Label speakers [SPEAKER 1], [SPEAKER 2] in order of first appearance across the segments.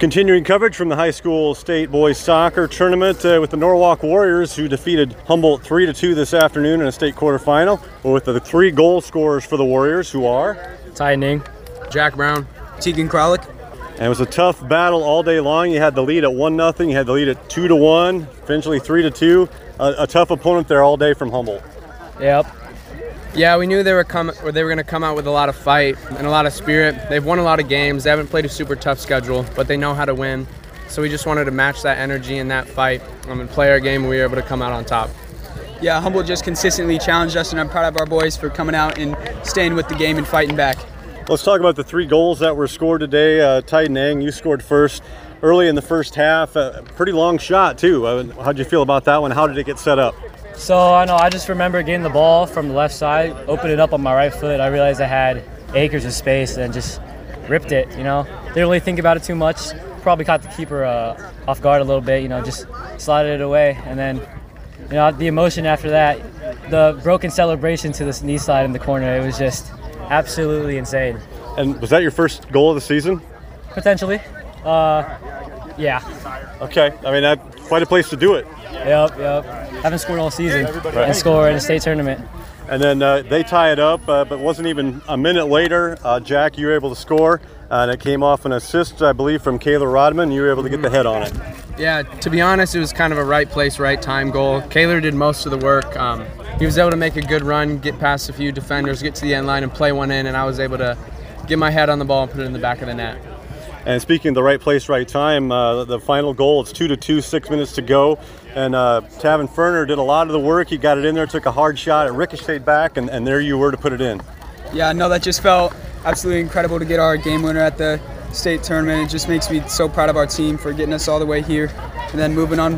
[SPEAKER 1] Continuing coverage from the high school state boys soccer tournament with the Norwalk Warriors, who defeated Humboldt 3-2 this afternoon in a state quarterfinal. With the three goal scorers for the Warriors, who are
[SPEAKER 2] Ty Ning,
[SPEAKER 3] Jack Brown,
[SPEAKER 4] Tegan Kralik.
[SPEAKER 1] And it was a tough battle all day long. You had the lead at 1-0, you had the lead at 2-1, eventually 3-2. A tough opponent there all day from Humboldt.
[SPEAKER 2] Yep.
[SPEAKER 3] Yeah, we knew they were going to come out with a lot of fight and a lot of spirit. They've won a lot of games. They haven't played a super tough schedule, but they know how to win. So we just wanted to match that energy and that fight and play our game, and we were able to come out on top.
[SPEAKER 4] Yeah, Humboldt just consistently challenged us, and I'm proud of our boys for coming out and staying with the game and fighting back.
[SPEAKER 1] Let's talk about the three goals that were scored today. Ty Ning, you scored first early in the first half. Pretty long shot, too. How'd you feel about that one? How did it get set up?
[SPEAKER 2] So I just remember getting the ball from the left side, opened it up on my right foot. I realized I had acres of space and just ripped it, Didn't really think about it too much. Probably caught the keeper off guard a little bit, just slided it away. And then, the emotion after that, the broken celebration to the knee slide in the corner, it was just absolutely insane.
[SPEAKER 1] And was that your first goal of the season?
[SPEAKER 2] Potentially. Yeah.
[SPEAKER 1] Okay. I mean, that's quite a place to do it.
[SPEAKER 2] Yep. Haven't scored all season and score in a state tournament.
[SPEAKER 1] And then they tie it up, but wasn't even a minute later. Jack, you were able to score, and it came off an assist, I believe, from Kaylor Rodman. You were able to get the head on it.
[SPEAKER 3] Yeah, to be honest, it was kind of a right place, right time goal. Kaylor did most of the work. He was able to make a good run, get past a few defenders, get to the end line, and play one in, and I was able to get my head on the ball and put it in the back of the net.
[SPEAKER 1] And speaking of the right place, right time, the final goal, it's 2-2, 6 minutes to go. And Tavin Ferner did a lot of the work. He got it in there, took a hard shot, it ricocheted back, and there you were to put it in.
[SPEAKER 4] Yeah, no, that just felt absolutely incredible to get our game winner at the state tournament. It just makes me so proud of our team for getting us all the way here and then moving on.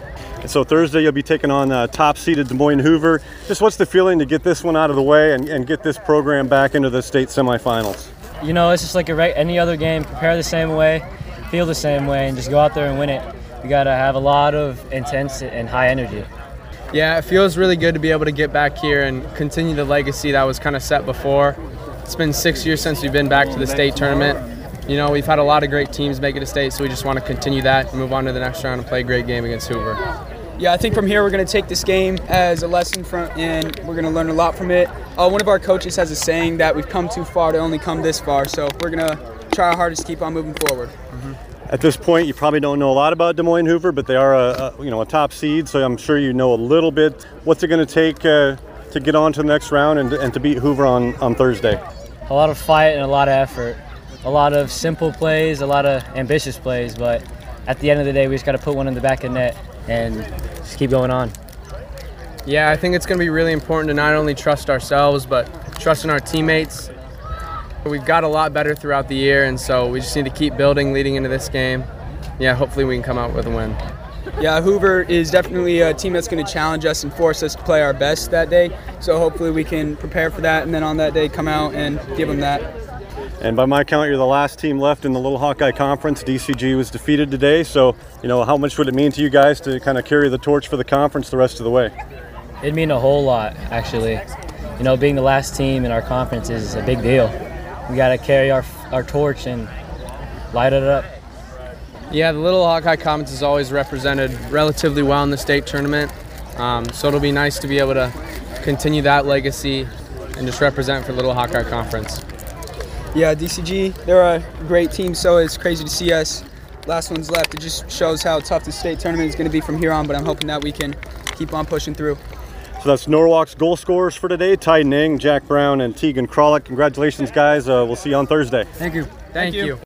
[SPEAKER 1] So Thursday you'll be taking on top-seeded Des Moines Hoover. Just what's the feeling to get this one out of the way and get this program back into the state semifinals?
[SPEAKER 2] It's just like any other game. Prepare the same way, feel the same way, and just go out there and win it. We got to have a lot of intense and high energy.
[SPEAKER 3] Yeah, it feels really good to be able to get back here and continue the legacy that was kind of set before. It's been 6 years since we've been back to the state tournament. We've had a lot of great teams make it to state, so we just want to continue that and move on to the next round and play a great game against Hoover.
[SPEAKER 4] Yeah, I think from here we're going to take this game as a lesson and we're going to learn a lot from it. One of our coaches has a saying that we've come too far to only come this far, so we're going to try our hardest to keep on moving forward.
[SPEAKER 1] At this point, you probably don't know a lot about Des Moines Hoover, but they are a top seed, so I'm sure you know a little bit. What's it going to take to get on to the next round and to beat Hoover on Thursday?
[SPEAKER 2] A lot of fight and a lot of effort. A lot of simple plays, a lot of ambitious plays, but at the end of the day, we just got to put one in the back of the net and just keep going on.
[SPEAKER 3] Yeah, I think it's going to be really important to not only trust ourselves, but trust in our teammates. We've got a lot better throughout the year, and so we just need to keep building leading into this game. Yeah, hopefully we can come out with a win.
[SPEAKER 4] Yeah, Hoover is definitely a team that's going to challenge us and force us to play our best that day. So hopefully we can prepare for that, and then on that day come out and give them that.
[SPEAKER 1] And by my count, you're the last team left in the Little Hawkeye Conference. DCG was defeated today, so how much would it mean to you guys to kind of carry the torch for the conference the rest of the way?
[SPEAKER 2] It'd mean a whole lot, actually. Being the last team in our conference is a big deal. We got to carry our torch and light it up.
[SPEAKER 3] Yeah, the Little Hawkeye Conference is always represented relatively well in the state tournament, so it'll be nice to be able to continue that legacy and just represent for Little Hawkeye Conference.
[SPEAKER 4] Yeah, DCG, they're a great team, so it's crazy to see us. Last one's left. It just shows how tough the state tournament is going to be from here on, but I'm hoping that we can keep on pushing through.
[SPEAKER 1] So that's Norwalk's goal scorers for today, Ty Ning, Jack Brown, and Tegan Kralik. Congratulations, guys. We'll see you on Thursday.
[SPEAKER 2] Thank you.
[SPEAKER 3] Thank you.